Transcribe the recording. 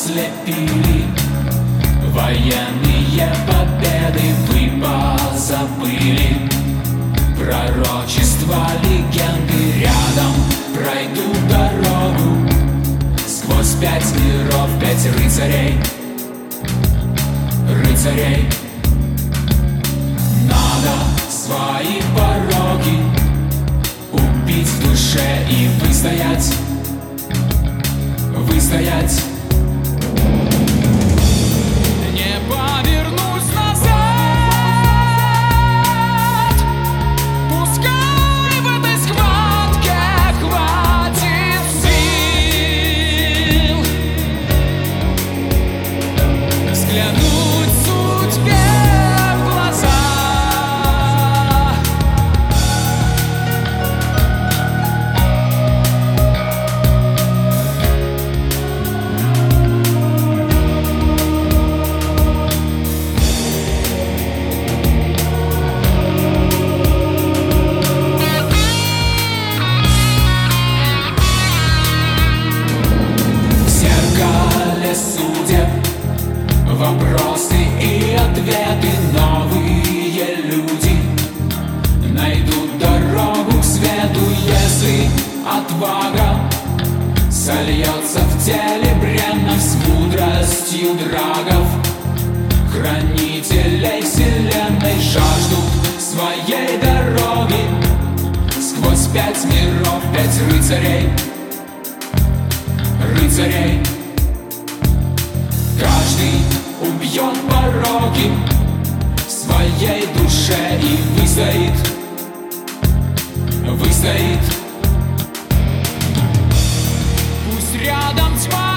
слепили. Военные победы вы позабыли. Пророчества, легенды рядом пройдут дорогу. Сквозь 5 миров 5 рыцарей. Рыцарей. Надо свои пороки убить в душе и выстоять. Выстоять. Не повернусь назад. Пускай в этой схватке хватит сил взглянуть судьбе в глаза. Вопросы и ответы, новые люди найдут дорогу к свету, если отвага сольется в теле бренном с мудростью драгов. Хранителей вселенной жаждут своей дороги. Сквозь 5 миров 5 рыцарей. Рыцарей. Каждый убьет пороки в своей душе и выстоит. Выстоит. Пусть рядом тьма.